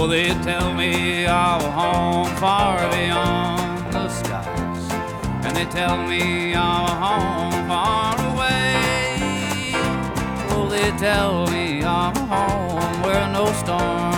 Oh, they tell me of a home far beyond the skies, and they tell me of a home far away. Oh, they tell me of a home where no storm